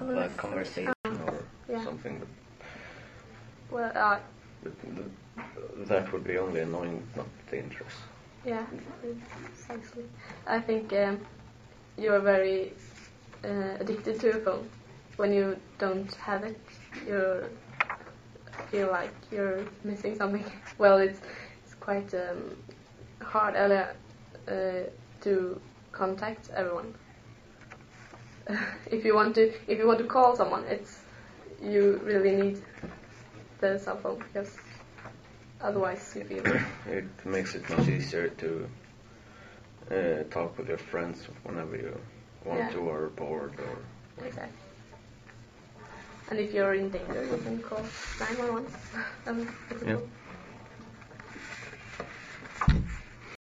like conversation or something. Well, that would be only annoying, not dangerous. Yeah, exactly. I think you're very addicted to your phone. When you don't have it, you feel like you're missing something. Well, it's quite hard to contact everyone. If you want to call someone, you really need the cell phone, because otherwise you feel it makes it much easier to talk with your friends whenever you want to or bored or exactly. And if you're in danger, you can call 911. Yeah.